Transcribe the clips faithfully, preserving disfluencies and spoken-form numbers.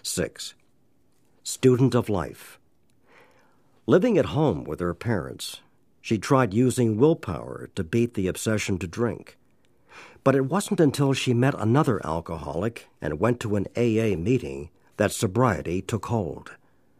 Six, student of life. Living at home with her parents, she tried using willpower to beat the obsession to drink. But it wasn't until she met another alcoholic and went to an A A meeting that sobriety took hold.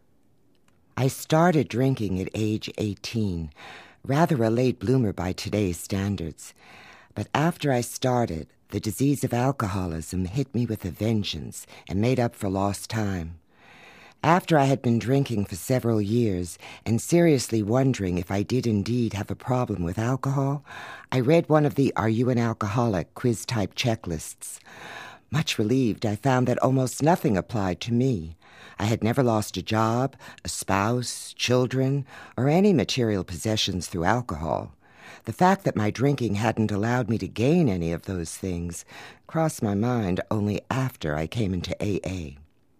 I started drinking at age eighteen, rather a late bloomer by today's standards. But after I started, the disease of alcoholism hit me with a vengeance and made up for lost time. After I had been drinking for several years and seriously wondering if I did indeed have a problem with alcohol, I read one of the Are You an Alcoholic quiz-type checklists. Much relieved, I found that almost nothing applied to me. I had never lost a job, a spouse, children, or any material possessions through alcohol. The fact that my drinking hadn't allowed me to gain any of those things crossed my mind only after I came into A A.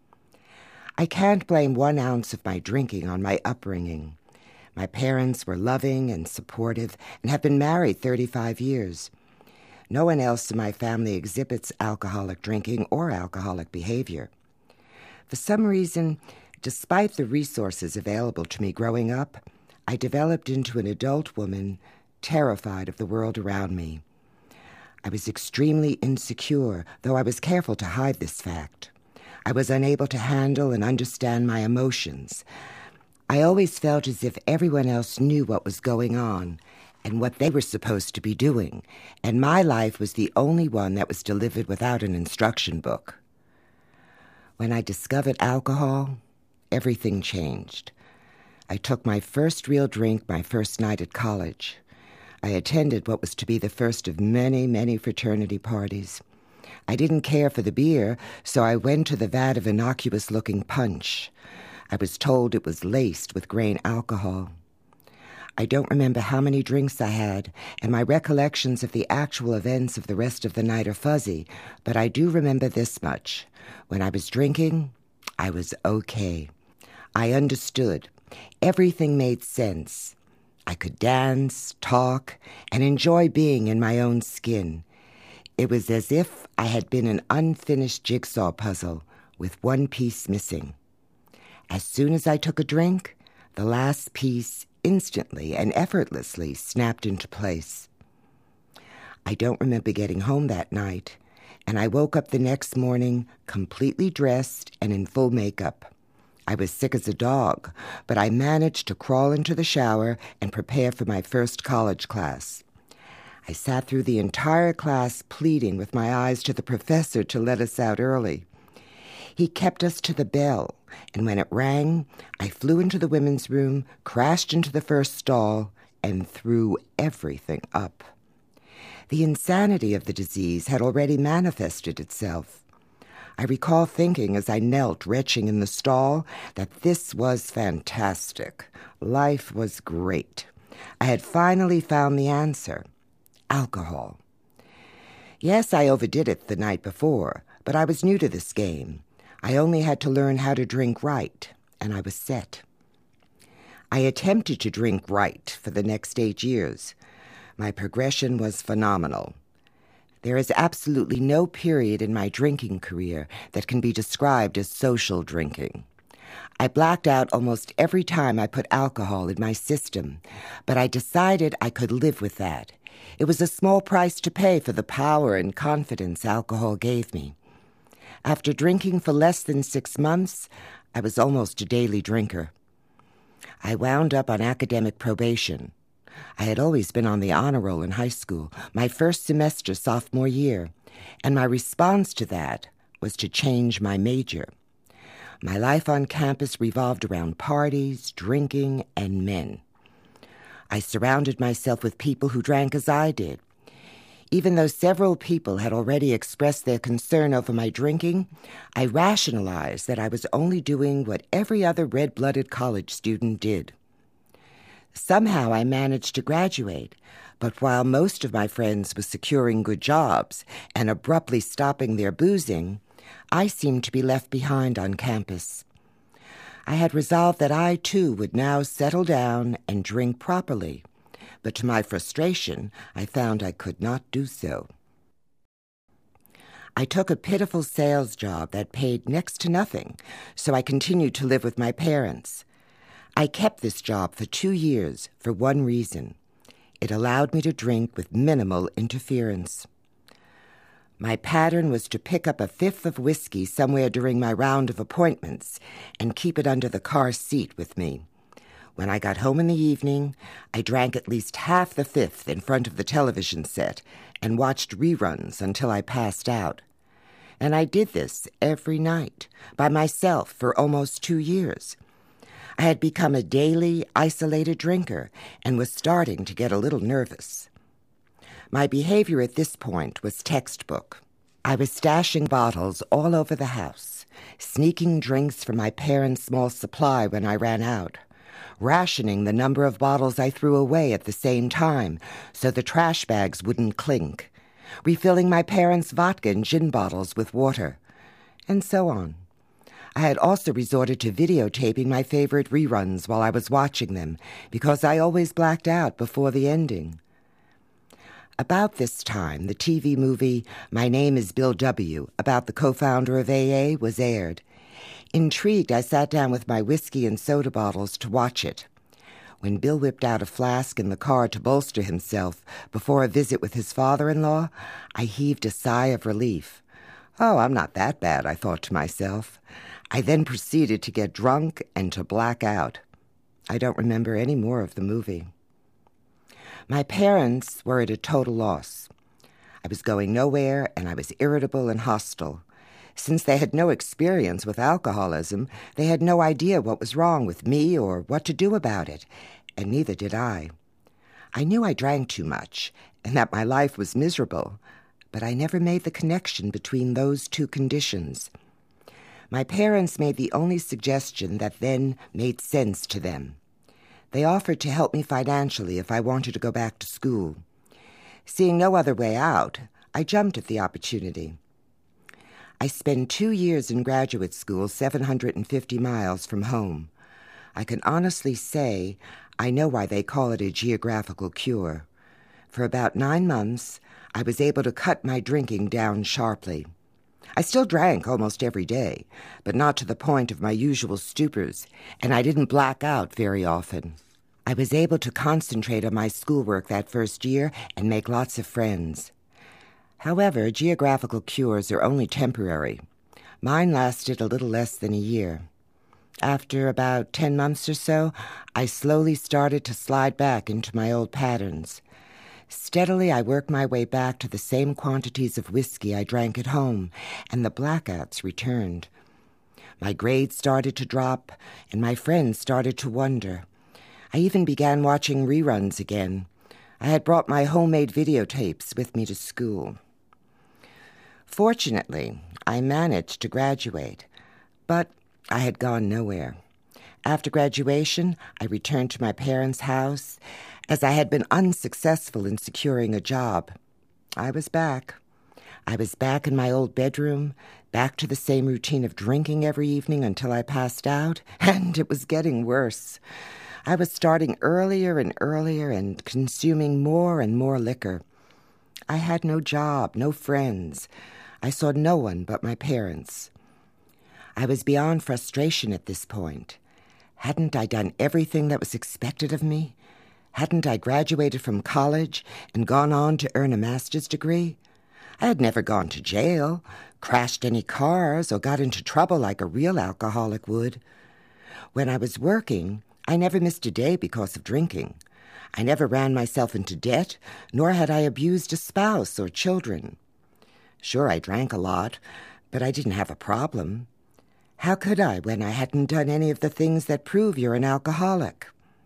I can't blame one ounce of my drinking on my upbringing. My parents were loving and supportive and have been married thirty-five years. No one else in my family exhibits alcoholic drinking or alcoholic behavior. For some reason, despite the resources available to me growing up, I developed into an adult woman terrified of the world around me. I was extremely insecure, though I was careful to hide this fact. I was unable to handle and understand my emotions. I always felt as if everyone else knew what was going on and what they were supposed to be doing, and my life was the only one that was delivered without an instruction book. When I discovered alcohol, everything changed. I took my first real drink my first night at college. I attended what was to be the first of many, many fraternity parties. I didn't care for the beer, so I went to the vat of innocuous-looking punch. I was told it was laced with grain alcohol. I don't remember how many drinks I had, and my recollections of the actual events of the rest of the night are fuzzy, but I do remember this much. When I was drinking, I was okay. I understood. Everything made sense. I could dance, talk, and enjoy being in my own skin. It was as if I had been an unfinished jigsaw puzzle with one piece missing. As soon as I took a drink, the last piece instantly and effortlessly snapped into place. I don't remember getting home that night, and I woke up the next morning completely dressed and in full makeup. I was sick as a dog, but I managed to crawl into the shower and prepare for my first college class. I sat through the entire class pleading with my eyes to the professor to let us out early. He kept us to the bell, and when it rang, I flew into the women's room, crashed into the first stall, and threw everything up. The insanity of the disease had already manifested itself. I recall thinking as I knelt retching in the stall that this was fantastic. Life was great. I had finally found the answer. Alcohol. Yes, I overdid it the night before, but I was new to this game. I only had to learn how to drink right, and I was set. I attempted to drink right for the next eight years. My progression was phenomenal. There is absolutely no period in my drinking career that can be described as social drinking. I blacked out almost every time I put alcohol in my system, but I decided I could live with that. It was a small price to pay for the power and confidence alcohol gave me. After drinking for less than six months, I was almost a daily drinker. I wound up on academic probation. I had always been on the honor roll in high school, my first semester sophomore year, and my response to that was to change my major. My life on campus revolved around parties, drinking, and men. I surrounded myself with people who drank as I did. Even though several people had already expressed their concern over my drinking, I rationalized that I was only doing what every other red-blooded college student did. Somehow I managed to graduate, but while most of my friends were securing good jobs and abruptly stopping their boozing, I seemed to be left behind on campus. I had resolved that I, too, would now settle down and drink properly, but to my frustration, I found I could not do so. I took a pitiful sales job that paid next to nothing, so I continued to live with my parents. I kept this job for two years for one reason. It allowed me to drink with minimal interference. My pattern was to pick up a fifth of whiskey somewhere during my round of appointments and keep it under the car seat with me. When I got home in the evening, I drank at least half the fifth in front of the television set and watched reruns until I passed out. And I did this every night, by myself for almost two years. I had become a daily, isolated drinker and was starting to get a little nervous. My behavior at this point was textbook. I was stashing bottles all over the house, sneaking drinks from my parents' small supply when I ran out, rationing the number of bottles I threw away at the same time so the trash bags wouldn't clink, refilling my parents' vodka and gin bottles with water, and so on. I had also resorted to videotaping my favorite reruns while I was watching them, because I always blacked out before the ending. About this time, the T V movie My Name is Bill W., about the co-founder of A A, was aired. Intrigued, I sat down with my whiskey and soda bottles to watch it. When Bill whipped out a flask in the car to bolster himself before a visit with his father-in-law, I heaved a sigh of relief. Oh, I'm not that bad, I thought to myself. I then proceeded to get drunk and to black out. I don't remember any more of the movie. My parents were at a total loss. I was going nowhere, and I was irritable and hostile. Since they had no experience with alcoholism, they had no idea what was wrong with me or what to do about it, and neither did I. I knew I drank too much, and that my life was miserable, but I never made the connection between those two conditions. My parents made the only suggestion that then made sense to them. They offered to help me financially if I wanted to go back to school. Seeing no other way out, I jumped at the opportunity. I spent two years in graduate school seven hundred fifty miles from home. I can honestly say I know why they call it a geographical cure. For about nine months, I was able to cut my drinking down sharply. I still drank almost every day, but not to the point of my usual stupors, and I didn't black out very often. I was able to concentrate on my schoolwork that first year and make lots of friends. However, geographical cures are only temporary. Mine lasted a little less than a year. After about ten months or so, I slowly started to slide back into my old patterns. Steadily, I worked my way back to the same quantities of whiskey I drank at home, and the blackouts returned. My grades started to drop, and my friends started to wonder. I even began watching reruns again. I had brought my homemade videotapes with me to school. Fortunately, I managed to graduate, but I had gone nowhere. After graduation, I returned to my parents' house, as I had been unsuccessful in securing a job. I was back. I was back in my old bedroom, back to the same routine of drinking every evening until I passed out, and it was getting worse. I was starting earlier and earlier and consuming more and more liquor. I had no job, no friends. I saw no one but my parents. I was beyond frustration at this point. Hadn't I done everything that was expected of me? Hadn't I graduated from college and gone on to earn a master's degree? I had never gone to jail, crashed any cars, or got into trouble like a real alcoholic would. When I was working, I never missed a day because of drinking. I never ran myself into debt, nor had I abused a spouse or children. Sure, I drank a lot, but I didn't have a problem. How could I when I hadn't done any of the things that prove you're an alcoholic?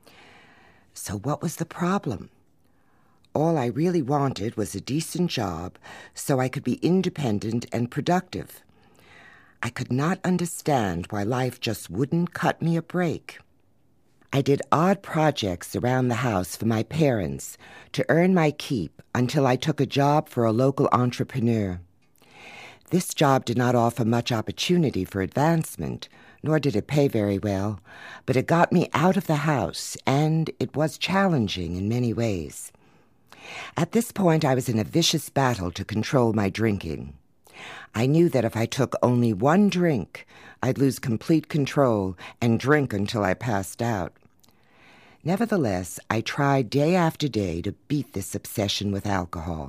So what was the problem? All I really wanted was a decent job so I could be independent and productive. I could not understand why life just wouldn't cut me a break. I did odd projects around the house for my parents to earn my keep until I took a job for a local entrepreneur. This job did not offer much opportunity for advancement, nor did it pay very well, but it got me out of the house, and it was challenging in many ways. At this point, I was in a vicious battle to control my drinking. I knew that if I took only one drink, I'd lose complete control and drink until I passed out. Nevertheless, I tried day after day to beat this obsession with alcohol.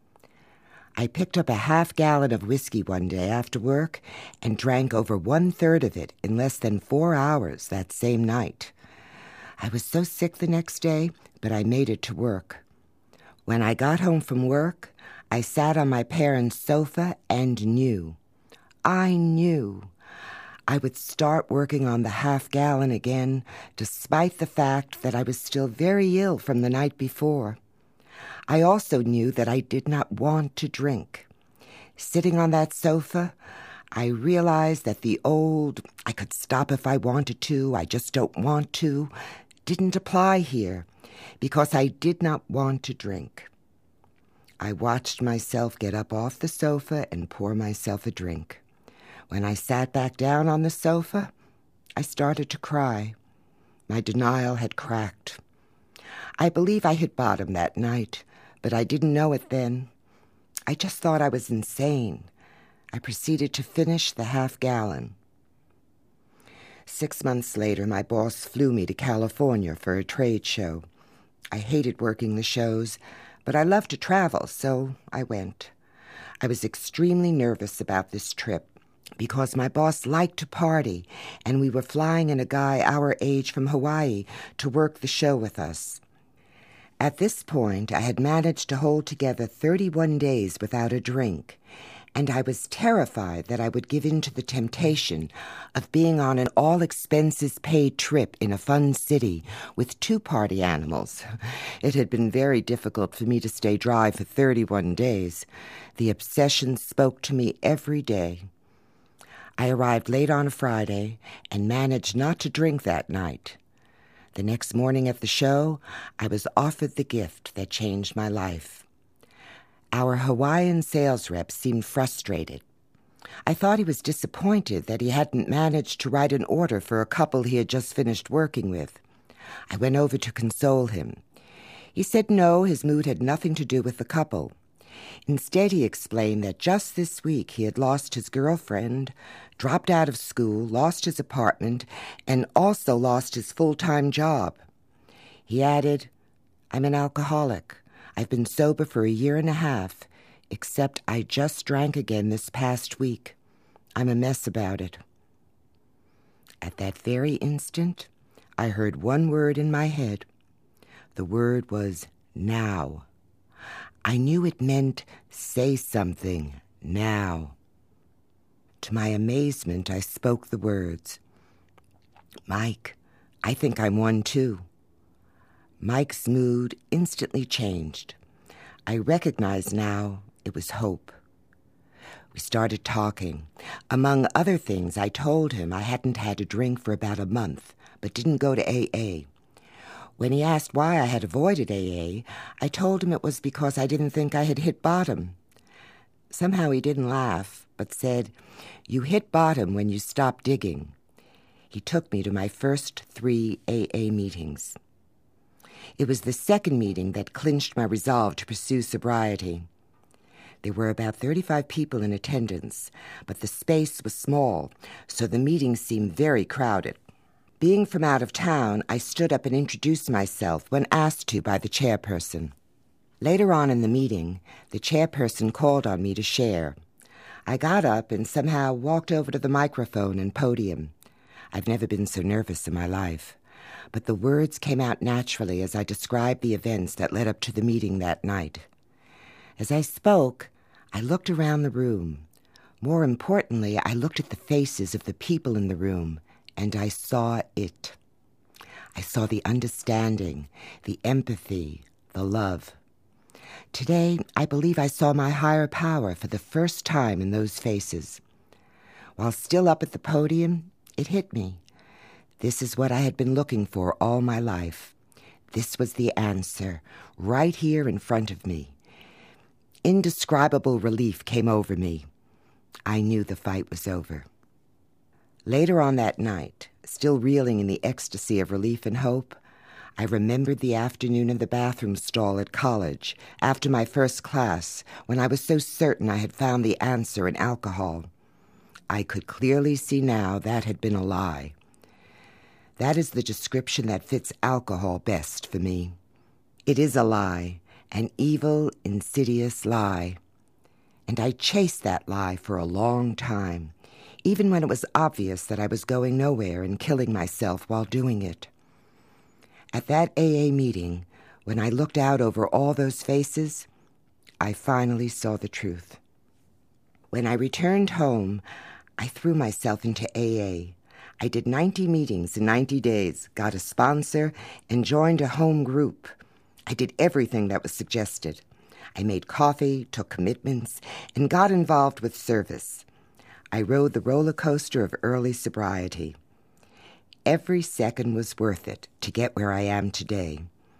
I picked up a half gallon of whiskey one day after work and drank over one-third of it in less than four hours that same night. I was so sick the next day, but I made it to work. When I got home from work, I sat on my parents' sofa and knew. I knew. I would start working on the half gallon again, despite the fact that I was still very ill from the night before. I also knew that I did not want to drink. Sitting on that sofa, I realized that the old, I could stop if I wanted to, I just don't want to, didn't apply here, because I did not want to drink. I watched myself get up off the sofa and pour myself a drink. When I sat back down on the sofa, I started to cry. My denial had cracked. I believe I hit bottom that night, but I didn't know it then. I just thought I was insane. I proceeded to finish the half gallon. Six months later, my boss flew me to California for a trade show. I hated working the shows, but I loved to travel, so I went. I was extremely nervous about this trip because my boss liked to party, and we were flying in a guy our age from Hawaii to work the show with us. At this point, I had managed to hold together thirty-one days without a drink, and I was terrified that I would give in to the temptation of being on an all-expenses-paid trip in a fun city with two party animals. It had been very difficult for me to stay dry for thirty-one days. The obsession spoke to me every day. I arrived late on a Friday and managed not to drink that night. The next morning at the show, I was offered the gift that changed my life. Our Hawaiian sales rep seemed frustrated. I thought he was disappointed that he hadn't managed to write an order for a couple he had just finished working with. I went over to console him. He said no, his mood had nothing to do with the couple. Instead, he explained that just this week he had lost his girlfriend, dropped out of school, lost his apartment, and also lost his full-time job. He added, "I'm an alcoholic. I've been sober for a year and a half, except I just drank again this past week. I'm a mess about it." At that very instant, I heard one word in my head. The word was now. I knew it meant say something now. To my amazement, I spoke the words. "Mike, I think I'm one too." Mike's mood instantly changed. I recognized now it was hope. We started talking. Among other things, I told him I hadn't had a drink for about a month, but didn't go to A A. When he asked why I had avoided A A, I told him it was because I didn't think I had hit bottom. Somehow he didn't laugh, but said, "You hit bottom when you stop digging." He took me to my first three A A meetings. It was the second meeting that clinched my resolve to pursue sobriety. There were about thirty-five people in attendance, but the space was small, so the meeting seemed very crowded. Being from out of town, I stood up and introduced myself when asked to by the chairperson. Later on in the meeting, the chairperson called on me to share. I got up and somehow walked over to the microphone and podium. I've never been so nervous in my life, but the words came out naturally as I described the events that led up to the meeting that night. As I spoke, I looked around the room. More importantly, I looked at the faces of the people in the room, and I saw it. I saw the understanding, the empathy, the love. Today, I believe I saw my higher power for the first time in those faces. While still up at the podium, it hit me. This is what I had been looking for all my life. This was the answer, right here in front of me. Indescribable relief came over me. I knew the fight was over. Later on that night, still reeling in the ecstasy of relief and hope, I remembered the afternoon in the bathroom stall at college, after my first class, when I was so certain I had found the answer in alcohol. I could clearly see now that had been a lie. That is the description that fits alcohol best for me. It is a lie, an evil, insidious lie. And I chased that lie for a long time, even when it was obvious that I was going nowhere and killing myself while doing it. At that A A meeting, when I looked out over all those faces, I finally saw the truth. When I returned home, I threw myself into A A. I did ninety meetings in ninety days, got a sponsor, and joined a home group. I did everything that was suggested. I made coffee, took commitments, and got involved with service. I rode the roller coaster of early sobriety. Every second was worth it to get where I am today.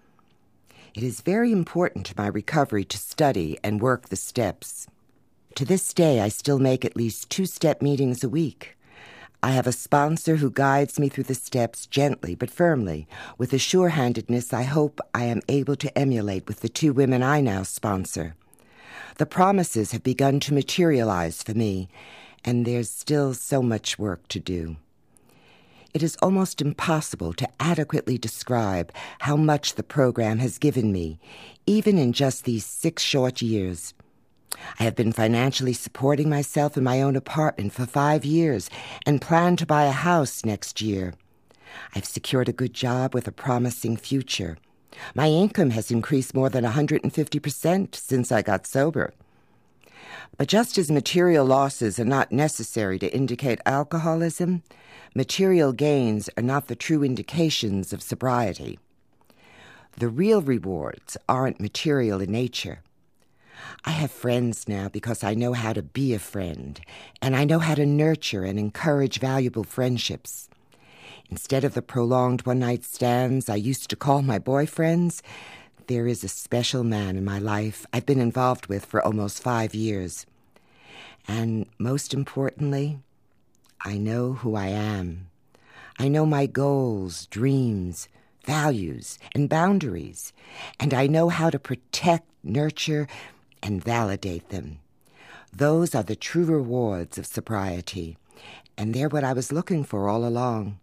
It is very important to my recovery to study and work the steps. To this day, I still make at least two-step meetings a week. I have a sponsor who guides me through the steps gently but firmly, with a sure-handedness I hope I am able to emulate with the two women I now sponsor. The promises have begun to materialize for me, and there's still so much work to do. It is almost impossible to adequately describe how much the program has given me, even in just these six short years. I have been financially supporting myself in my own apartment for five years and plan to buy a house next year. I've secured a good job with a promising future. My income has increased more than one hundred fifty percent since I got sober. But just as material losses are not necessary to indicate alcoholism, material gains are not the true indications of sobriety. The real rewards aren't material in nature. I have friends now because I know how to be a friend, and I know how to nurture and encourage valuable friendships. Instead of the prolonged one-night stands I used to call my boyfriends, there is a special man in my life I've been involved with for almost five years. And most importantly, I know who I am. I know my goals, dreams, values, and boundaries, and I know how to protect, nurture, and validate them. Those are the true rewards of sobriety, and they're what I was looking for all along.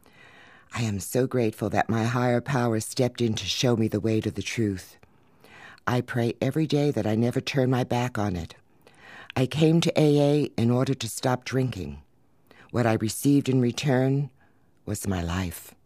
I am so grateful that my higher power stepped in to show me the way to the truth. I pray every day that I never turn my back on it. I came to A A in order to stop drinking. What I received in return was my life.